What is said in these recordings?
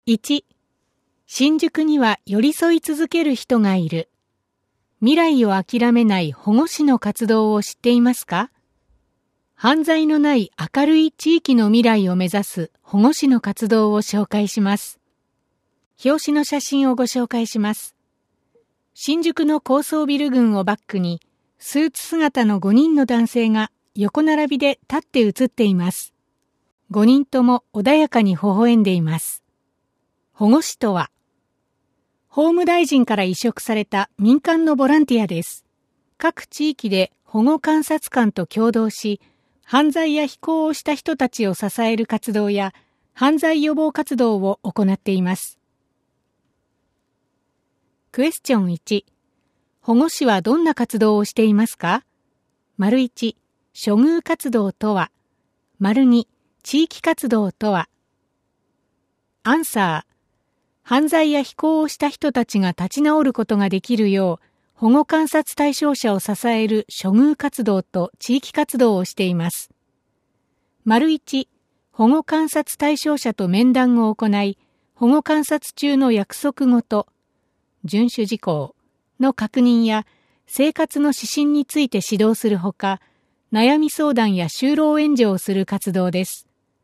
1、新宿には寄り添い続ける人がいる。未来を諦めない保護司の活動を知っていますか？犯罪のない明るい地域の未来を目指す保護司の活動を紹介します。表紙の写真をご紹介します。新宿の高層ビル群をバックに、スーツ姿の5人の男性が横並びで立って写っています。5人とも穏やかに微笑んでいます。保護司とは、法務大臣から委嘱された民間のボランティアです。各地域で保護監察官と共同し、犯罪や非行をした人たちを支える活動や犯罪予防活動を行っています。クエスチョン1、保護司はどんな活動をしていますか？ ①、処遇活動とは？ ②、地域活動とは？アンサー、犯罪や非行をした人たちが立ち直ることができるよう、保護観察対象者を支える処遇活動と地域活動をしています。①、保護観察対象者と面談を行い、保護観察中の約束事、遵守事項の確認や生活の指針について指導するほか、悩み相談や就労援助をする活動です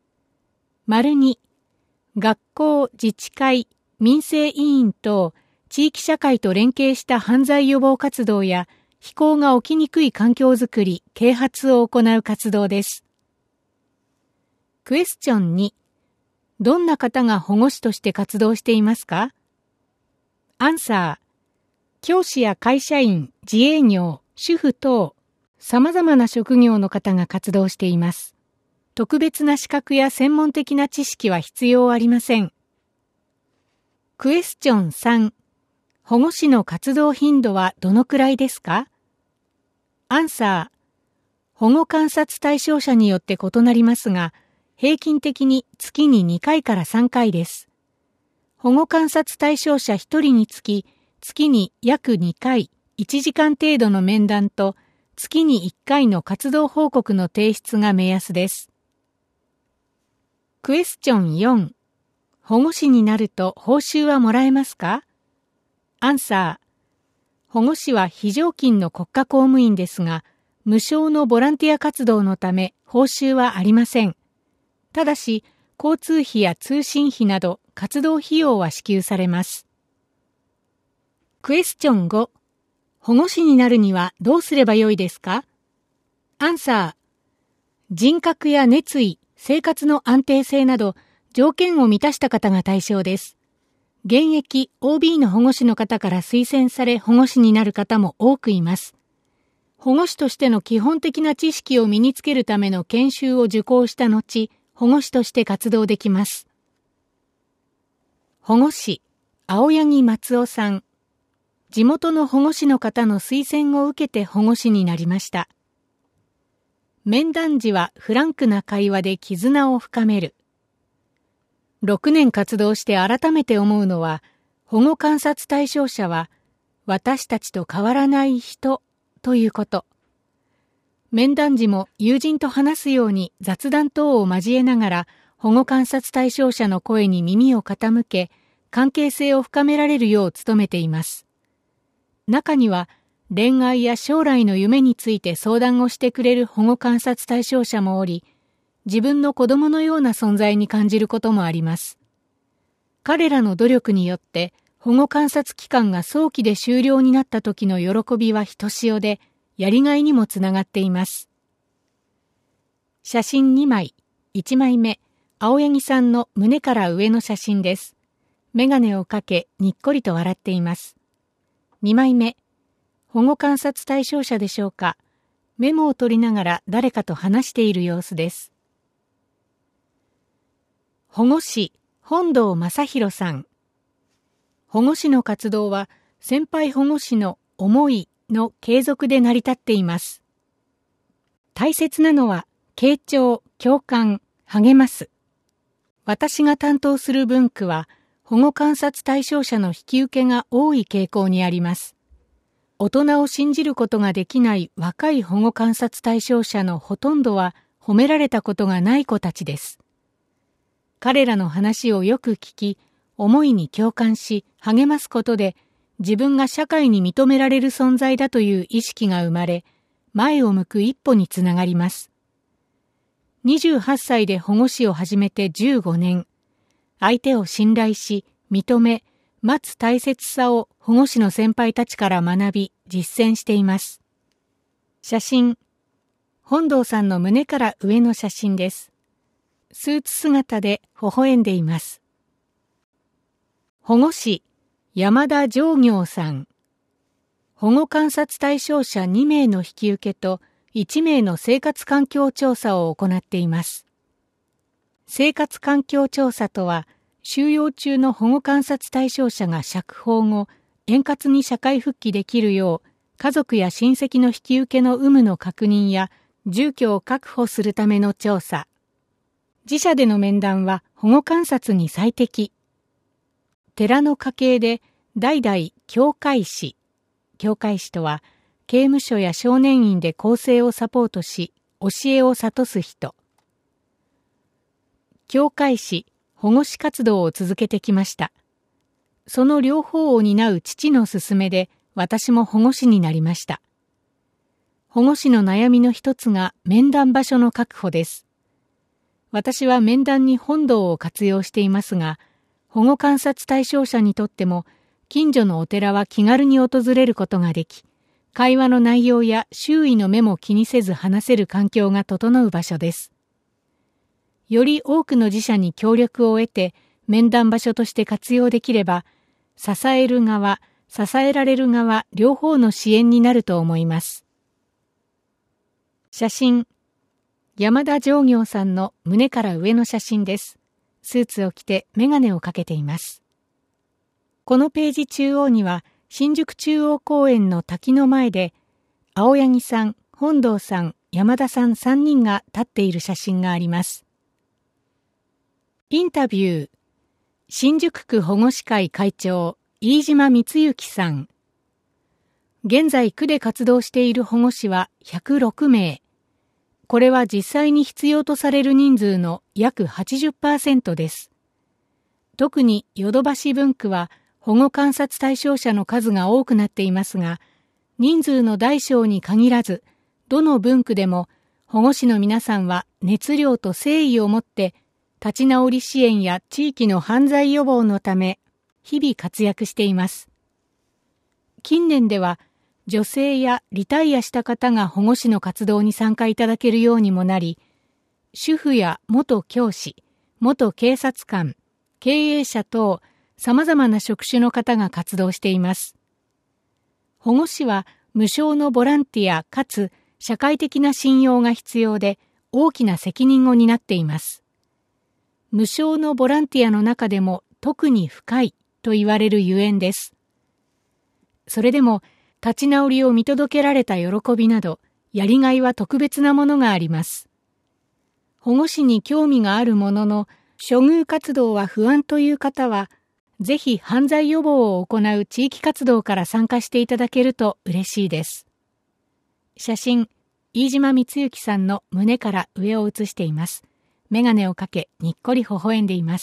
。②、学校、自治会、民生委員等、地域社会と連携した犯罪予防活動や非行が起きにくい環境づくり、啓発を行う活動です。クエスチョン2、どんな方が保護司として活動していますか？アンサー、教師や会社員、自営業、主婦等、様々な職業の方が活動しています。特別な資格や専門的な知識は必要ありません。クエスチョン3、保護司の活動頻度はどのくらいですか？アンサー、保護観察対象者によって異なりますが、平均的に月に2回から3回です。保護観察対象者1人につき、月に約2回、1時間程度の面談と、月に1回の活動報告の提出が目安です。クエスチョン4、保護司になると報酬はもらえますか？アンサー、保護司は非常勤の国家公務員ですが、無償のボランティア活動のため報酬はありません。ただし、交通費や通信費など活動費用は支給されます。クエスチョン5、保護司になるにはどうすればよいですか？アンサー、人格や熱意、生活の安定性など条件を満たした方が対象です。現役 OB の保護司の方から推薦され保護司になる方も多くいます。保護司としての基本的な知識を身につけるための研修を受講した後、保護司として活動できます。保護司、青柳松夫さん。地元の保護司の方の推薦を受けて保護司になりました。面談時はフランクな会話で絆を深める。6年活動して改めて思うのは、保護観察対象者は私たちと変わらない人ということ。面談時も友人と話すように雑談等を交えながら保護観察対象者の声に耳を傾け、関係性を深められるよう努めています。中には恋愛や将来の夢について相談をしてくれる保護観察対象者もおり、自分の子供のような存在に感じることもあります。彼らの努力によって保護観察期間が早期で終了になった時の喜びはひとしおで、やりがいにもつながっています。写真2枚、1枚目、青柳さんの胸から上の写真です。眼鏡をかけ、にっこりと笑っています。2枚目、保護観察対象者でしょうか。メモを取りながら誰かと話している様子です。保護司、本堂正弘さん。保護司の活動は、先輩保護司の思いの継続で成り立っています。大切なのは、傾聴、共感、励ます。私が担当する分区は、保護観察対象者の引き受けが多い傾向にあります。大人を信じることができない若い保護観察対象者のほとんどは褒められたことがない子たちです。彼らの話をよく聞き、 思いに共感し励ますことで自分が社会に認められる存在だという意識が生まれ、前を向く一歩につながります。28歳で保護司を始めて15年、相手を信頼し、認め、待つ大切さを保護司の先輩たちから学び、実践しています。写真、本堂さんの胸から上の写真です。スーツ姿で微笑んでいます。保護司、山田常行さん。保護観察対象者2名の引き受けと1名の生活環境調査を行っています。生活環境調査とは、収容中の保護観察対象者が釈放後、円滑に社会復帰できるよう、家族や親戚の引き受けの有無の確認や、住居を確保するための調査。自社での面談は保護観察に最適。寺の家系で代々教会士。教会士とは、刑務所や少年院で更生をサポートし、教えを諭す人。教会士、保護司活動を続けてきました。その両方を担う父の勧めで、私も保護司になりました。保護司の悩みの一つが面談場所の確保です。私は面談に本堂を活用していますが、保護観察対象者にとっても、近所のお寺は気軽に訪れることができ、会話の内容や周囲の目も気にせず話せる環境が整う場所です。より多くの自社に協力を得て、面談場所として活用できれば、支える側、支えられる側、両方の支援になると思います。写真、山田常行さんの胸から上の写真です。スーツを着てメガネをかけています。このページ中央には、新宿中央公園の滝の前で、青柳さん、本堂さん、山田さん3人が立っている写真があります。インタビュー、新宿区保護司会会長、飯島光之さん。現在区で活動している保護司は106名。これは実際に必要とされる人数の約 80% です。特にヨドバシ分区は保護観察対象者の数が多くなっていますが、人数の大小に限らず、どの分区でも保護司の皆さんは熱量と誠意を持って立ち直り支援や地域の犯罪予防のため日々活躍しています。近年では女性やリタイアした方が保護司の活動に参加いただけるようにもなり、主婦や元教師、元警察官、経営者等様々な職種の方が活動しています。保護司は無償のボランティアかつ社会的な信用が必要で大きな責任を担っています。無償のボランティアの中でも特に深いと言われるゆえんです。それでも立ち直りを見届けられた喜びなど、やりがいは特別なものがあります。保護司に興味があるものの、処遇活動は不安という方は、ぜひ犯罪予防を行う地域活動から参加していただけると嬉しいです。写真、飯島光之さんの胸から上を写しています。メガネをかけ、にっこり微笑んでいます。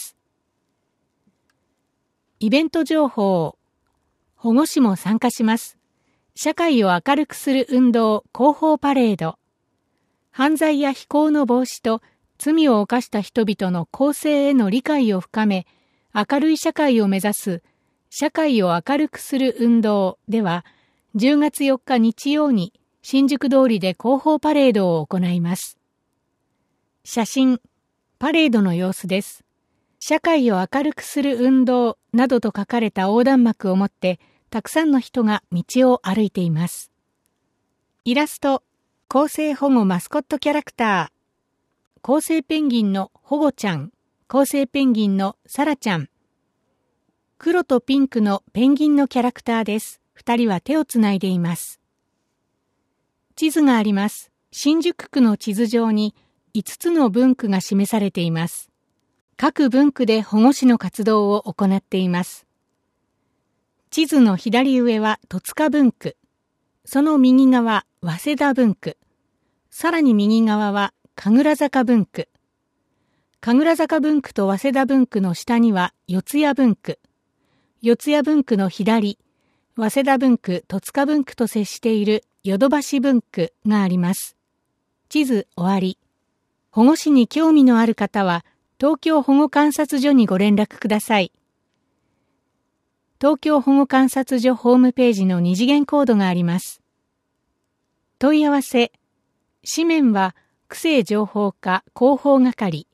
イベント情報、保護司も参加します。社会を明るくする運動広報パレード。犯罪や非行の防止と罪を犯した人々の更生への理解を深め、明るい社会を目指す社会を明るくする運動では、10月4日日曜に新宿通りで広報パレードを行います。写真、パレードの様子です。社会を明るくする運動などと書かれた横断幕を持って、たくさんの人が道を歩いています。イラスト、更生保護マスコットキャラクター。更生ペンギンの保護ちゃん、更生ペンギンのサラちゃん。黒とピンクのペンギンのキャラクターです。2人は手をつないでいます。地図があります。新宿区の地図上に5つの分区が示されています。各分区で保護司の活動を行っています。地図の左上は戸塚分区、その右側、早稲田分区、さらに右側は神楽坂分区。 神楽坂分区と早稲田分区の下には四谷分区、四谷分区の左、早稲田分区、戸塚分区と接している淀橋分区があります。地図終わり。保護司に興味のある方は、東京保護観察所にご連絡ください。東京保護観察所ホームページの二次元コードがあります。問い合わせ。紙面は、区政情報課広報係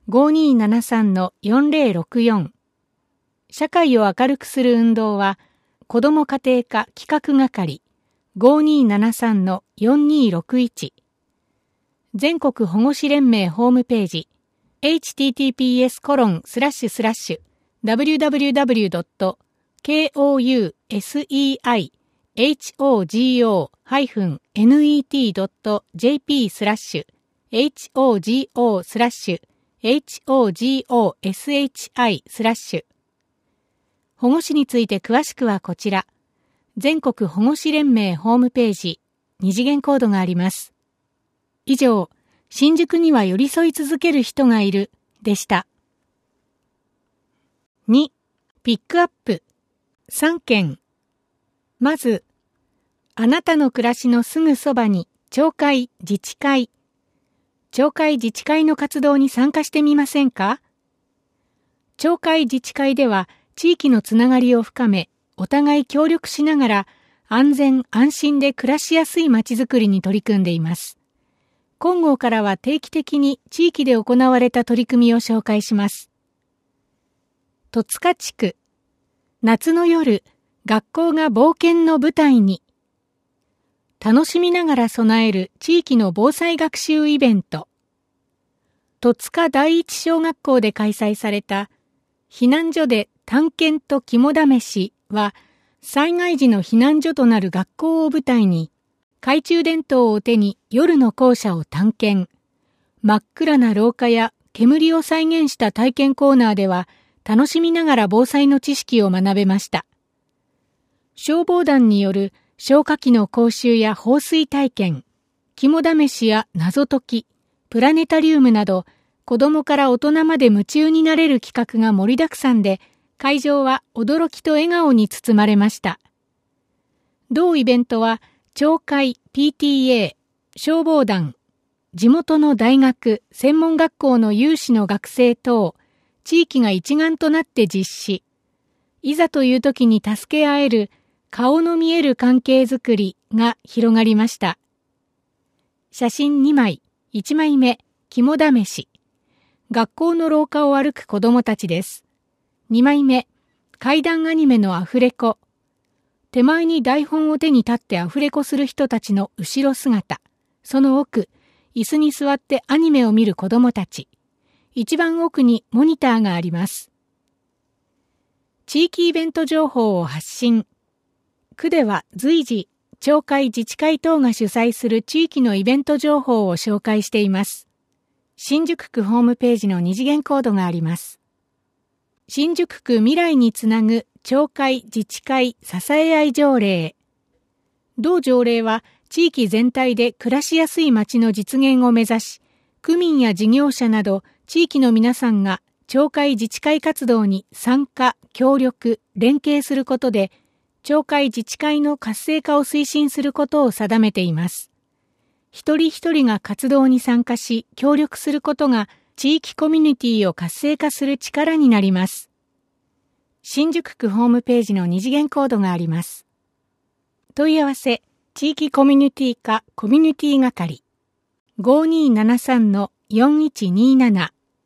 5273-4064。社会を明るくする運動は、子ども家庭科企画係 5273-4261。全国保護司連盟ホームページ https://www.kousenet.jp/hogo/hogoshi/ 保護司について詳しくはこちら。全国保護司連盟ホームページ、二次元コードがあります。以上、新宿には寄り添い続ける人がいる、でした。2、ピックアップ。3件。まず、あなたの暮らしのすぐそばに、町会、自治会。町会自治会の活動に参加してみませんか？町会自治会では、地域のつながりを深め、お互い協力しながら、安全安心で暮らしやすいまちづくりに取り組んでいます。今号からは定期的に地域で行われた取り組みを紹介します。戸塚地区。夏の夜、学校が冒険の舞台に。楽しみながら備える地域の防災学習イベント。戸塚第一小学校で開催された避難所で探検と肝試しは、災害時の避難所となる学校を舞台に、懐中電灯を手に夜の校舎を探検。真っ暗な廊下や煙を再現した体験コーナーでは、楽しみながら防災の知識を学べました。消防団による消火器の講習や放水体験、肝試しや謎解き、プラネタリウムなど、子供から大人まで夢中になれる企画が盛りだくさんで、会場は驚きと笑顔に包まれました。同イベントは、町会、PTA、消防団、地元の大学、専門学校の有志の学生等、地域が一丸となって実施。いざという時に助け合える顔の見える関係づくりが広がりました。写真2枚、1枚目、肝試し。学校の廊下を歩く子どもたちです。2枚目、怪談アニメのアフレコ。手前に台本を手に立ってアフレコする人たちの後ろ姿。その奥、椅子に座ってアニメを見る子どもたち。一番奥にモニターがあります。地域イベント情報を発信。区では随時、町会自治会等が主催する地域のイベント情報を紹介しています。新宿区ホームページの二次元コードがあります。新宿区未来につなぐ町会自治会支え合い条例。同条例は地域全体で暮らしやすい街の実現を目指し、区民や事業者など地域の皆さんが町会自治会活動に参加、協力、連携することで、町会自治会の活性化を推進することを定めています。一人一人が活動に参加し、協力することが地域コミュニティを活性化する力になります。新宿区ホームページの二次元コードがあります。問い合わせ、地域コミュニティ課コミュニティ係 5273-4127。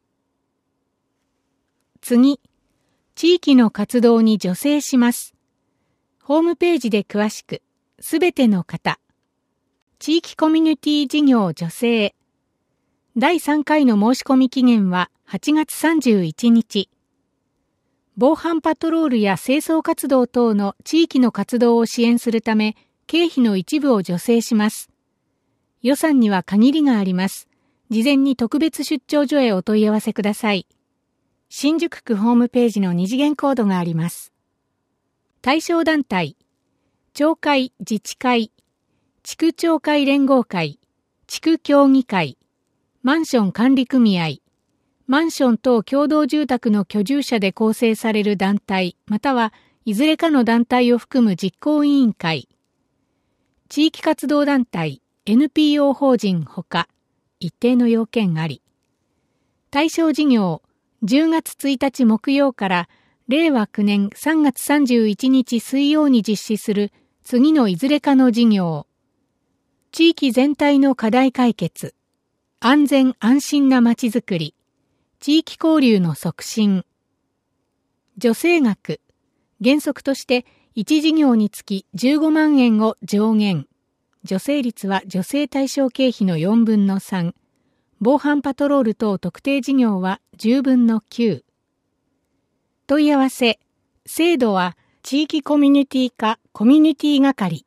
次、地域の活動に助成します。ホームページで詳しく、すべての方。地域コミュニティ事業助成。第3回の申し込み期限は8月31日。防犯パトロールや清掃活動等の地域の活動を支援するため、経費の一部を助成します。予算には限りがあります。事前に特別出張所へお問い合わせください。新宿区ホームページの二次元コードがあります。対象団体、町会自治会、地区町会連合会、地区協議会、マンション管理組合、 マンション等共同住宅の居住者で構成される団体、またはいずれかの団体を含む実行委員会、地域活動団体、NPO 法人ほか、一定の要件あり。対象事業、10月1日木曜から令和9年3月31日水曜に実施する次のいずれかの事業。地域全体の課題解決、安全安心なまちづくり、地域交流の促進。助成額、原則として1事業につき15万円を上限。助成率は助成対象経費の4分の3。防犯パトロール等特定事業は10分の9。問い合わせ、制度は地域コミュニティ課コミュニティ係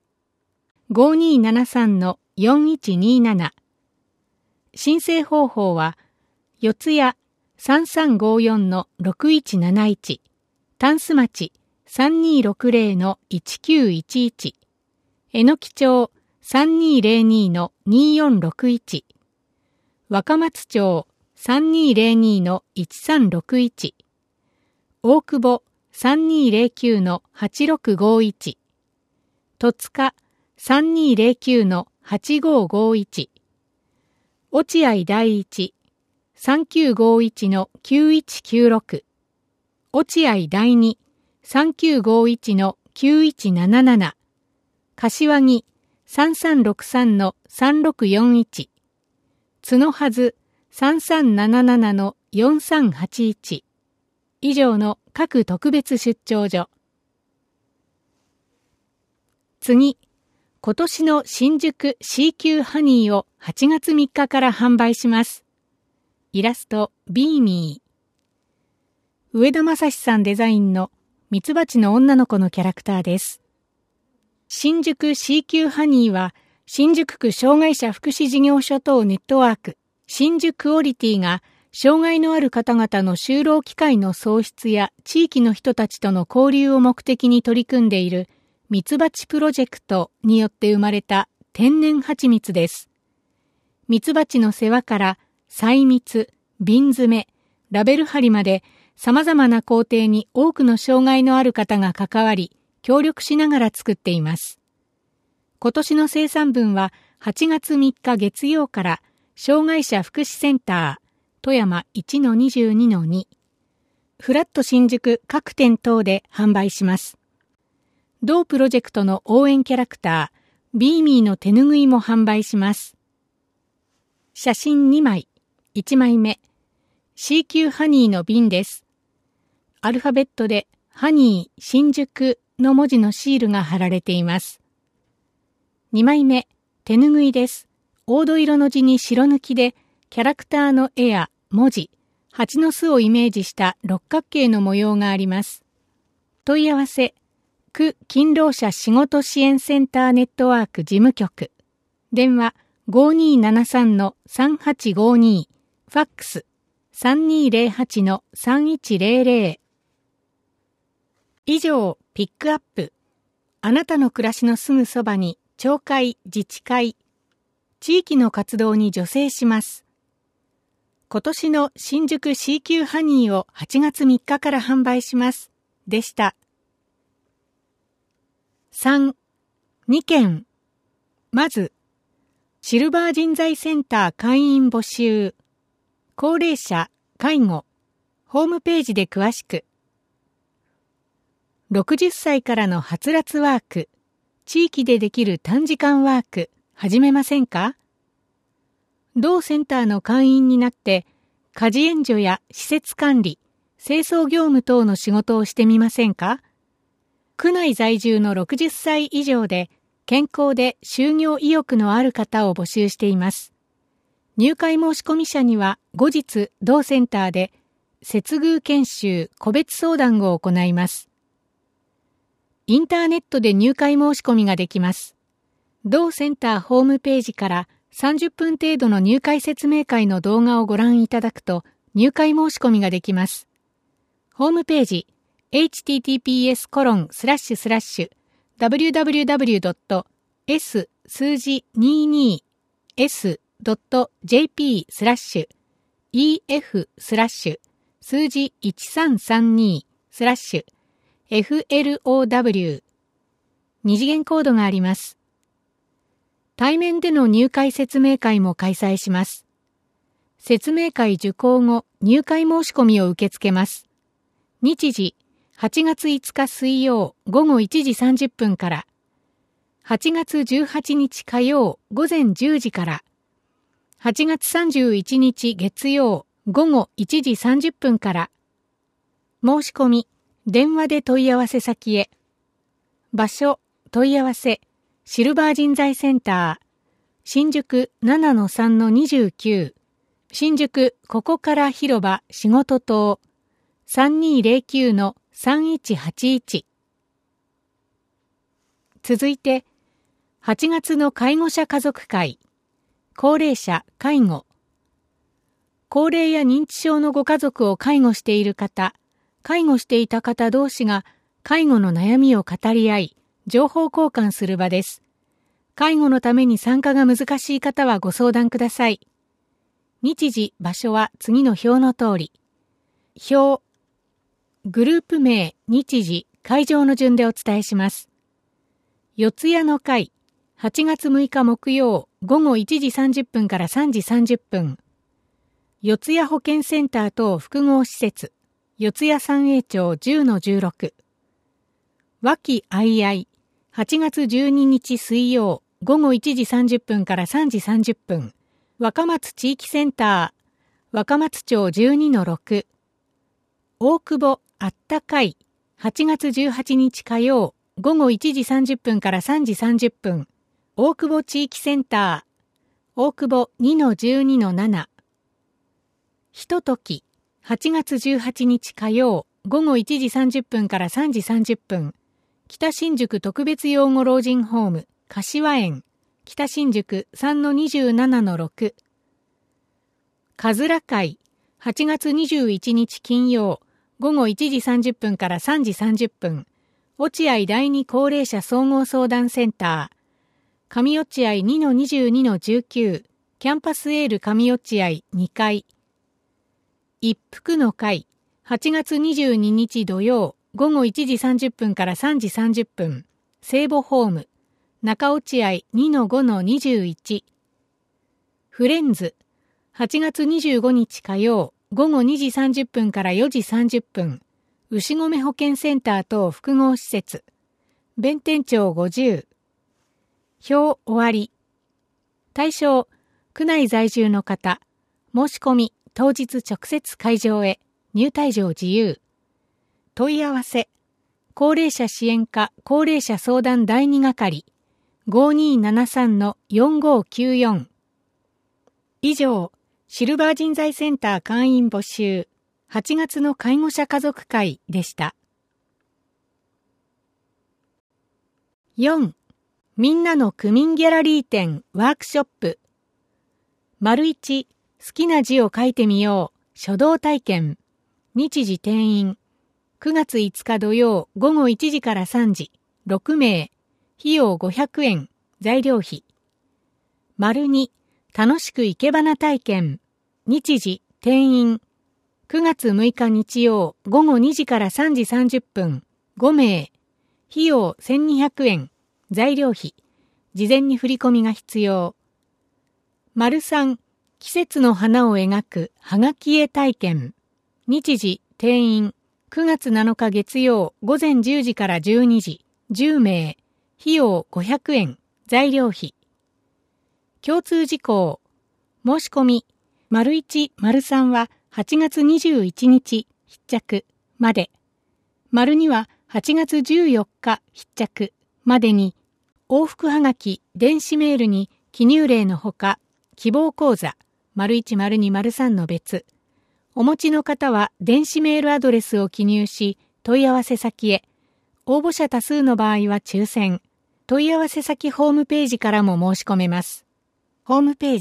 5273-4127。申請方法は、四谷 3354-6171、丹洲町 3260-1911、えのき町 3202-2461、若松町 3202-1361、大久保 3209-8651、戸塚 3209-8551、落合第一 3951-9196、落合第二 3951-9177、柏木 3363-3641、角はず 3377-4381。以上の各特別出張所。次、今年の新宿 C 級ハニーを8月3日から販売します。イラスト、ビーミー。上田正史さんデザインのミツバチの女の子のキャラクターです。新宿 C 級ハニーは、新宿区障害者福祉事業所等ネットワーク、新宿クオリティが、障害のある方々の就労機会の創出や地域の人たちとの交流を目的に取り組んでいるミツバチプロジェクトによって生まれた天然蜂蜜です。ミツバチの世話から採蜜、瓶詰め、ラベル貼りまで様々な工程に多くの障害のある方が関わり、協力しながら作っています。今年の生産分は8月3日月曜から障害者福祉センター、富山 1-22-2 フラット新宿各店等で販売します。同プロジェクトの応援キャラクタービーミーの手ぬぐいも販売します。写真2枚、1枚目 C 級ハニーの瓶です。アルファベットでハニー新宿の文字のシールが貼られています。2枚目手ぬぐいです。黄土色の字に白抜きでキャラクターの絵や文字、蜂の巣をイメージした六角形の模様があります。問い合わせ、区勤労者仕事支援センターネットワーク事務局。電話 5273-3852、ファックス 3208-3100。以上、ピックアップ。あなたの暮らしのすぐそばに、町会、自治会、地域の活動に助成します。今年の新宿 C 級ハニーを8月3日から販売します。でした。3、2件。まず、シルバー人材センター会員募集。高齢者、介護。ホームページで詳しく。60歳からのはつらつワーク。地域でできる短時間ワーク。始めませんか？同センターの会員になって、家事援助や施設管理、清掃業務等の仕事をしてみませんか？区内在住の60歳以上で、健康で就業意欲のある方を募集しています。入会申込者には後日同センターで、接遇研修個別相談を行います。インターネットで入会申し込みができます。同センターホームページから30分程度の入会説明会の動画をご覧いただくと入会申し込みができます。ホームページ https://www.s-22s.jp/ EF 数字1332 FLOW 二次元コードがあります。対面での入会説明会も開催します。説明会受講後、入会申し込みを受け付けます。日時、8月5日水曜午後1時30分から、8月18日火曜午前10時から、8月31日月曜午後1時30分から、申し込み、電話で問い合わせ先へ。場所、問い合わせ、シルバー人材センター、新宿 7-3-29、新宿ここから広場仕事棟、3209-3181。続いて、8月の介護者家族会、高齢者介護。高齢や認知症のご家族を介護している方、介護していた方同士が介護の悩みを語り合い、情報交換する場です。介護のために参加が難しい方はご相談ください。日時、場所は次の表の通り。表、グループ名、日時、会場の順でお伝えします。四谷の会、8月6日木曜、午後1時30分から3時30分。四谷保健センター等複合施設、四谷三栄町 10-16。和気あいあい、8月12日水曜、午後1時30分から3時30分。若松地域センター、若松町 12-6。大久保あったかい、8月18日火曜、午後1時30分から3時30分。大久保地域センター、大久保 2-12-7。ひととき、8月18日火曜、午後1時30分から3時30分。北新宿特別養護老人ホーム、柏園、北新宿 3-27-6。かずら会、8月21日金曜、午後1時30分から3時30分。落合第二高齢者総合相談センター、上落合 2-22-19、キャンパスエール上落合2階。一服の会、8月22日土曜、午後1時30分から3時30分。聖母ホーム、中落合 2-5-21。フレンズ、8月25日火曜、午後2時30分から4時30分。牛込保健センター等複合施設。弁天町50。表終わり。対象、区内在住の方。申し込み、当日直接会場へ。入退場自由。問い合わせ。高齢者支援課高齢者相談第2係。5273-4594。以上、シルバー人材センター会員募集。8月の介護者家族会でした。4. みんなの区民ギャラリー展ワークショップ。1. 好きな字を書いてみよう書道体験。日時定員。9月5日土曜午後1時から3時。6名。費用500円。材料費。2. 楽しく生け花体験。日時定員。9月6日日曜午後2時から3時30分。5名。費用1200円。材料費。事前に振り込みが必要。3. 季節の花を描くはがき絵体験。日時定員。9月7日月曜午前10時から12時。10名。費用500円。材料費。共通事項。申し込み。1、3は8月21日必着まで。2は8月14日必着までに、往復はがき、電子メールに記入例のほか、希望講座、1、2、3の別。お持ちの方は電子メールアドレスを記入し、問い合わせ先へ。応募者多数の場合は抽選。問い合わせ先ホームページからも申し込めます。ホームペー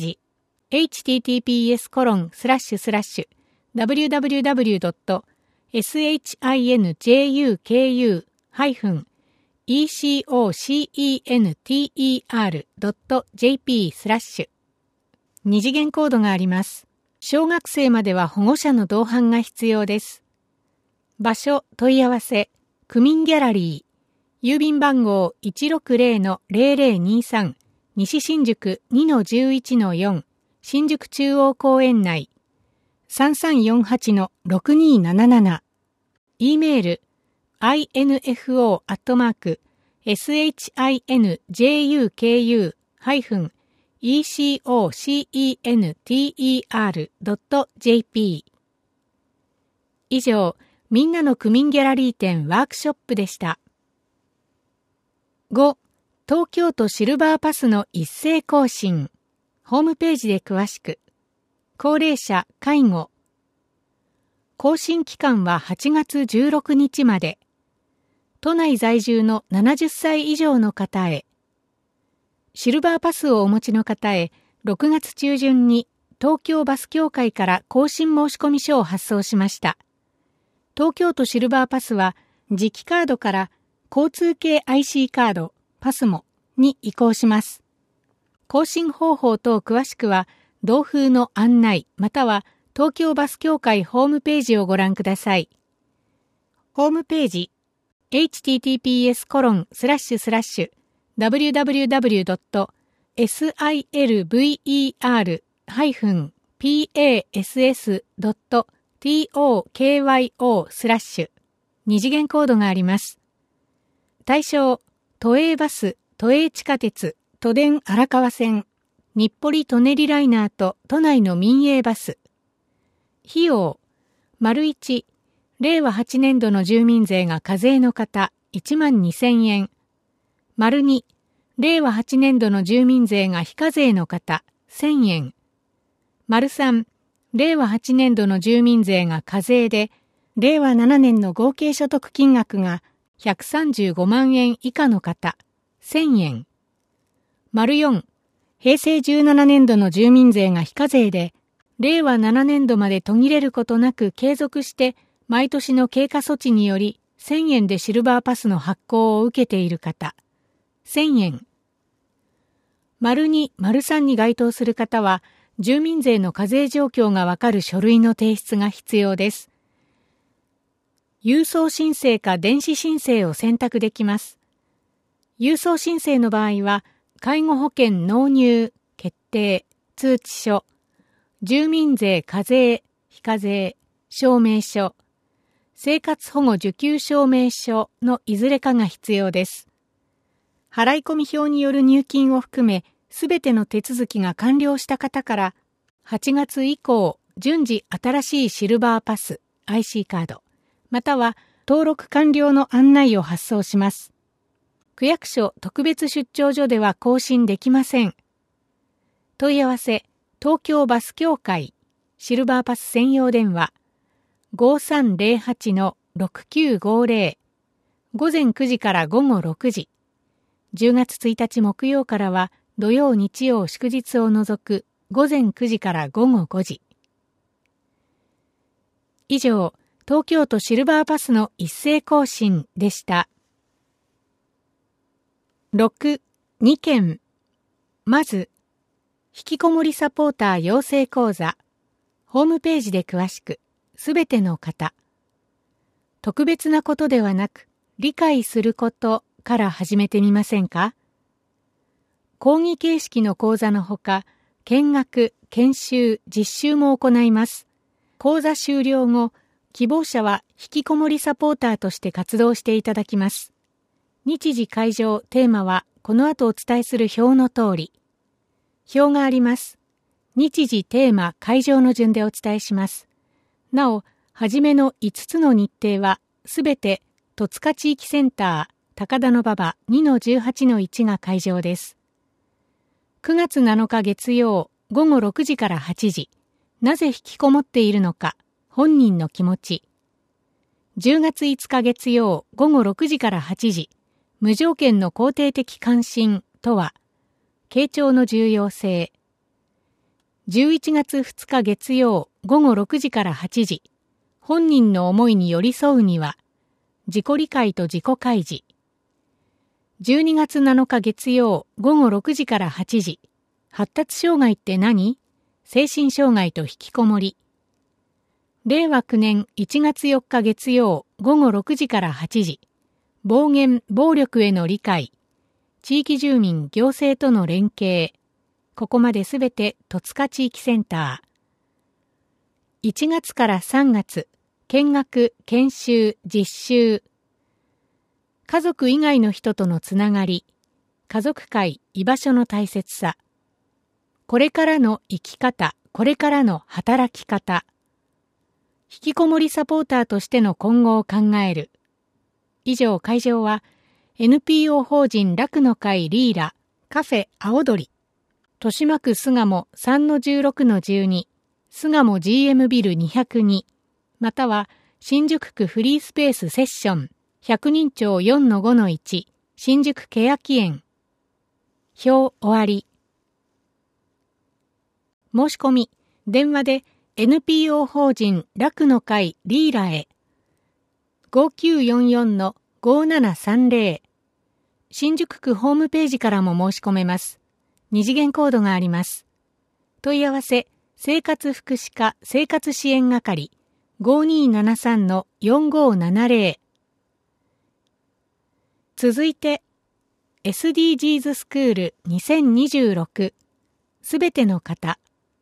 ジ。https://www.shinjuku-ecocenter.jp/。二次元コードがあります。 小学生までは保護者の同伴が必要です。場所、問い合わせ、区民ギャラリー、郵便番号 160-0023、西新宿 2-11-4、新宿中央公園内、3348-6277、E メール、info@sinjuku-ecocenter.jp。 以上、みんなの区民ギャラリー展ワークショップでした。5、東京都シルバーパスの一斉更新。ホームページで詳しく。高齢者、介護。更新期間は8月16日まで。都内在住の70歳以上の方へ。シルバーパスをお持ちの方へ、6月中旬に東京バス協会から更新申込書を発送しました。東京都シルバーパスは、磁気カードから交通系 IC カード、パスモに移行します。更新方法等詳しくは、同封の案内または東京バス協会ホームページをご覧ください。ホームページ、https://www.silver-pass.tokyo/ 二次元コードがあります。対象、都営バス、都営地下鉄、都電荒川線、日暮里舎人ライナーと都内の民営バス。費用、1、令和8年度の住民税が課税の方、12,000円。2、令和8年度の住民税が非課税の方、1,000円。3、令和8年度の住民税が課税で、令和7年の合計所得金額が135万円以下の方、1,000円。4、平成17年度の住民税が非課税で、令和7年度まで途切れることなく継続して毎年の経過措置により1,000円でシルバーパスの発行を受けている方、1,000円。2、3に該当する方は、住民税の課税状況がわかる書類の提出が必要です。郵送申請か電子申請を選択できます。郵送申請の場合は、介護保険納入、決定、通知書、住民税課税、非課税、証明書、生活保護受給証明書のいずれかが必要です。払込表による入金を含め、すべての手続きが完了した方から、8月以降、順次新しいシルバーパス、IC カード、または登録完了の案内を発送します。区役所特別出張所では更新できません。問い合わせ、東京バス協会、シルバーパス専用電話、5308-6950、午前9時から午後6時、10月1日木曜からは土曜日曜祝日を除く午前9時から午後5時。以上、東京都シルバーパスの一斉更新でした。6、2件。まず、引きこもりサポーター養成講座。ホームページで詳しく、すべての方。特別なことではなく、理解することから始めてみませんか？講義形式の講座のほか、見学、研修、実習も行います。講座終了後、希望者は引きこもりサポーターとして活動していただきます。日時会場、テーマはこの後お伝えする表の通り。表があります。日時、テーマ、会場の順でお伝えします。なお、はじめの5つの日程は、すべて戸塚地域センター、高田馬場 2-18-1 が会場です。9月7日月曜、午後6時から8時。なぜ引きこもっているのか、本人の気持ち。10月5日月曜、午後6時から8時。無条件の肯定的関心とは、傾聴の重要性。11月2日月曜、午後6時から8時。本人の思いに寄り添うには、自己理解と自己開示。12月7日月曜、午後6時から8時。発達障害って何？ 精神障害と引きこもり。令和9年1月4日月曜午後6時から8時。暴言・暴力への理解。地域住民・行政との連携。ここまですべて戸塚地域センター。1月から3月、見学・研修・実習。家族以外の人とのつながり。家族会・居場所の大切さ。これからの生き方、これからの働き方。引きこもりサポーターとしての今後を考える。以上、会場は NPO 法人楽の会リーラカフェ青鳥豊島区巣鴨 3-16-12 巣鴨 GM ビル202または新宿区フリースペースセッション百人町 4-5-1 新宿欅園表終わり。申し込み電話で NPO 法人楽の会リーラへ 5944-5730 新宿区ホームページからも申し込めます。二次元コードがあります。問い合わせ生活福祉課生活支援係 5273-4570 続いて SDGs スクール2026すべての方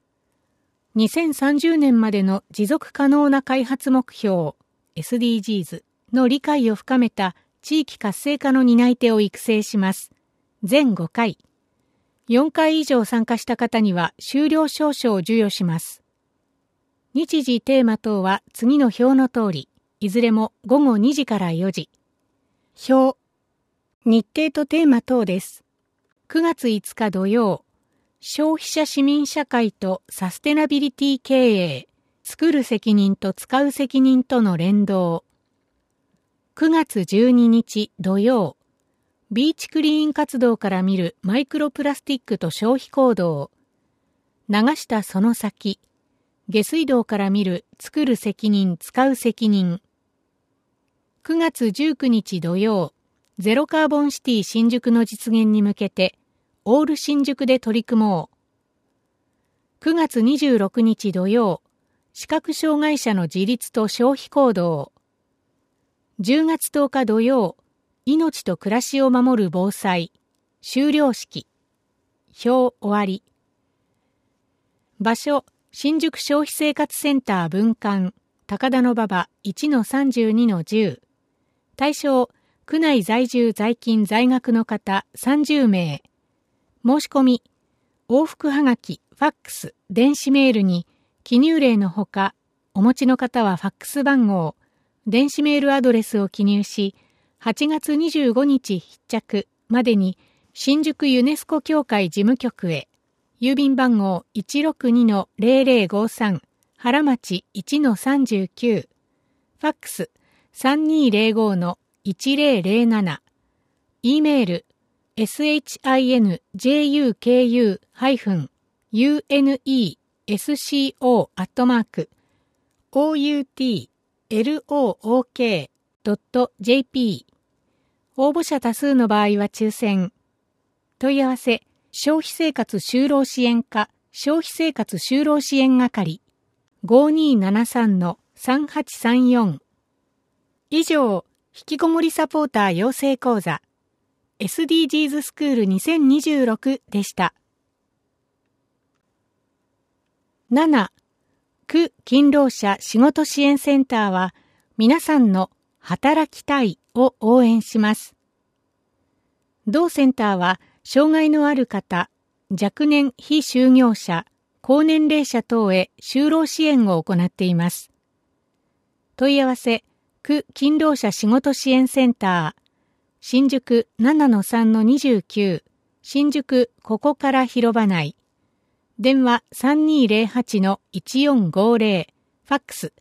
2030年までの持続可能な開発目標 SDGs の理解を深めた地域活性化の担い手を育成します。全5回。4回以上参加した方には修了証書を授与します。日時テーマ等は次の表の通り、いずれも午後2時から4時。表。日程とテーマ等です。9月5日土曜。消費者市民社会とサステナビリティ経営、作る責任と使う責任との連動。9月12日土曜、ビーチクリーン活動から見るマイクロプラスチックと消費行動。流したその先、下水道から見る作る責任、使う責任。9月19日土曜、ゼロカーボンシティ新宿の実現に向けて、オール新宿で取り組もう。9月26日土曜、視覚障害者の自立と消費行動。10月10日土曜、命と暮らしを守る防災。修了式。表終わり。場所、新宿消費生活センター分館、高田馬場 1-32-10。対象、区内在住在勤在学の方30名。申し込み、往復はがき、ファックス、電子メールに、記入例のほか、お持ちの方はファックス番号、電子メールアドレスを記入し、8月25日必着までに、新宿ユネスコ協会事務局へ、郵便番号 162-0053、原町 1-39、ファックス 3205-1007、E メール、shinjuku-unesco.outlook.jp 応募者多数の場合は抽選。問い合わせ、消費生活就労支援課消費生活就労支援係 5273-3834 以上、引きこもりサポーター養成講座SDGs スクール2026でした。7. 区勤労者仕事支援センターは皆さんの働きたいを応援します。同センターは障害のある方、若年非就業者、高年齢者等へ就労支援を行っています。問い合わせ、区勤労者仕事支援センター、新宿 7-3-29 新宿ここから広場内電話 3208-1450 ファックス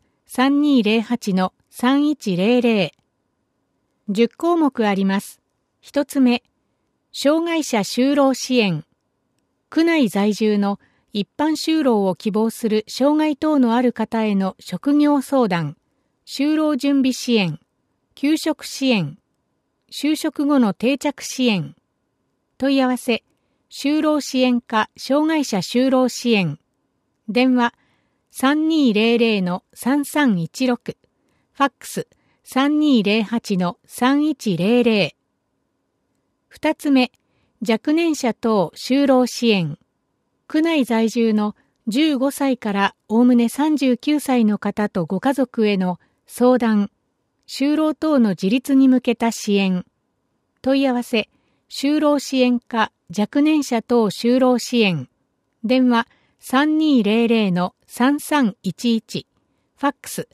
3208-3100 10項目あります。1つ目、障害者就労支援。区内在住の一般就労を希望する障害等のある方への職業相談、就労準備支援、求職支援、就職後の定着支援。問い合わせ、就労支援課障害者就労支援電話3200-3316、ファックス3208-3100。二つ目、若年者等就労支援。区内在住の15歳からおおむね39歳の方とご家族への相談、就労等の自立に向けた支援。問い合わせ、就労支援課若年者等就労支援。電話3200-3311、ファックス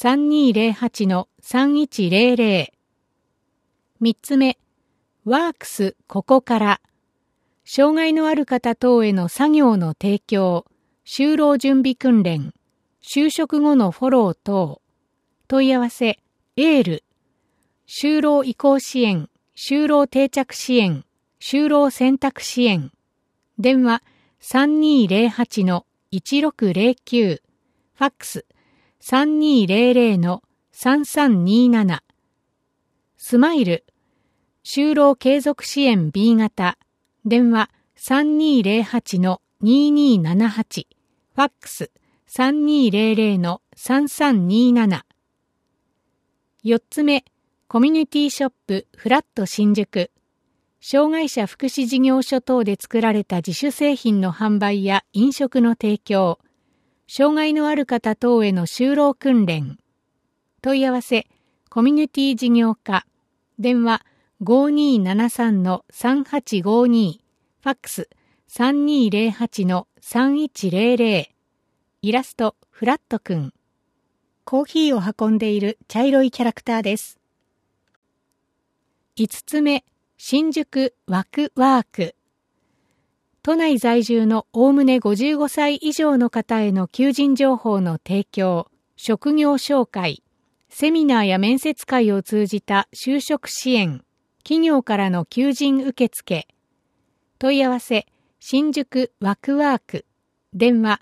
3208-3100。三つ目、ワークスここから。障害のある方等への作業の提供、就労準備訓練、就職後のフォロー等。問い合わせ、エール。就労移行支援、就労定着支援、就労選択支援。電話3208-1609、ファックス3200-3327。スマイル、就労継続支援 B 型。電話3208-2278、ファックス3200-3327。四つ目、コミュニティショップフラット新宿。障害者福祉事業所等で作られた自主製品の販売や飲食の提供、障害のある方等への就労訓練。問い合わせ、コミュニティ事業課。電話5273-3852、ファックス3208-3100。イラスト、フラットくん。コーヒーを運んでいる茶色いキャラクターです。五つ目、新宿ワクワーク。都内在住のおおむね55歳以上の方への求人情報の提供、職業紹介、セミナーや面接会を通じた就職支援、企業からの求人受付。問い合わせ、新宿ワクワーク。電話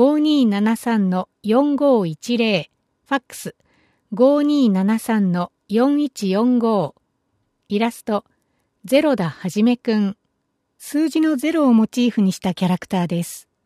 5273-4510、ファックス5273-4145。イラスト、ゼロ田はじめくん。数字の0をモチーフにしたキャラクターです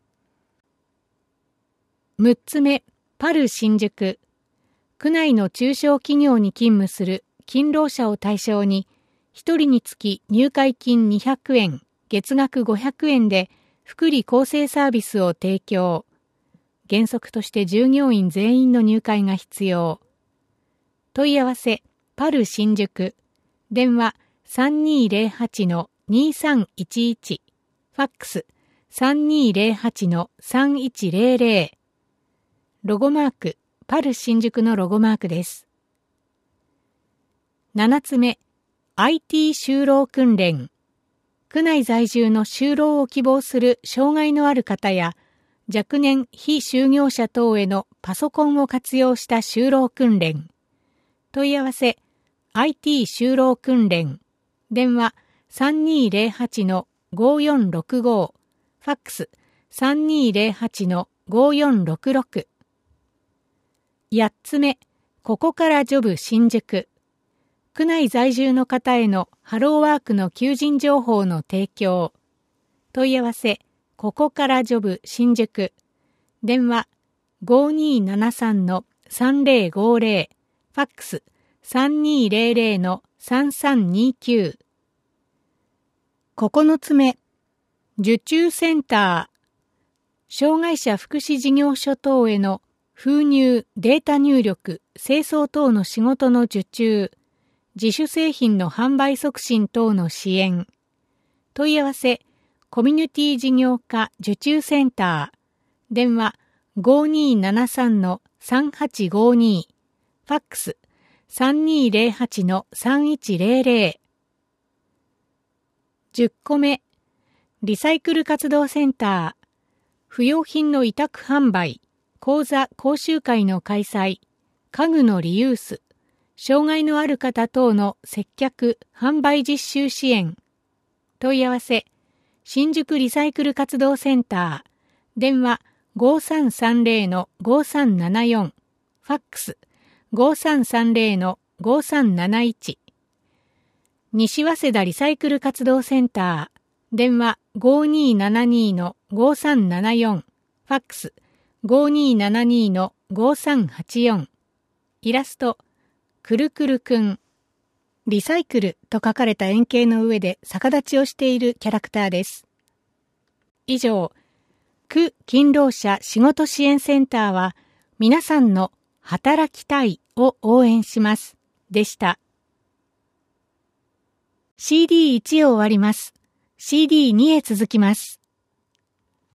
。6つ目、パル新宿。区内の中小企業に勤務する勤労者を対象に、1人につき入会金200円、月額500円で福利厚生サービスを提供。原則として従業員全員の入会が必要。問い合わせ、パル新宿。電話3208-2311、ファックス3208-3100。ロゴマーク、パル新宿のロゴマークです。7つ目、IT 就労訓練。区内在住の就労を希望する障害のある方や、若年非就業者等へのパソコンを活用した就労訓練。問い合わせ、IT 就労訓練。電話3208-5465、ファックス3208-5466。8つ目、ここからジョブ新宿。区内在住の方へのハローワークの求人情報の提供。問い合わせ、ここからジョブ新宿。電話5273-3050、ファックス3200-3329。9つ目、受注センター。障害者福祉事業所等への封入、データ入力、清掃等の仕事の受注、自主製品の販売促進等の支援。問い合わせ、コミュニティ事業課受注センター。電話5273-3852、ファックス3208-3100。10個目、リサイクル活動センター。不用品の委託販売、講座講習会の開催、家具のリユース、障害のある方等の接客・販売実習支援。問い合わせ、新宿リサイクル活動センター。電話5330-5374、ファックス5330-5371。西早稲田リサイクル活動センター。電話5272-5374、ファックス 5272-5384。イラスト、くるくるくん。リサイクルと書かれた円形の上で逆立ちをしているキャラクターです。以上、区勤労者仕事支援センターは皆さんの働きたいを応援します。でした。CD1 を終わります。CD2 へ続きます。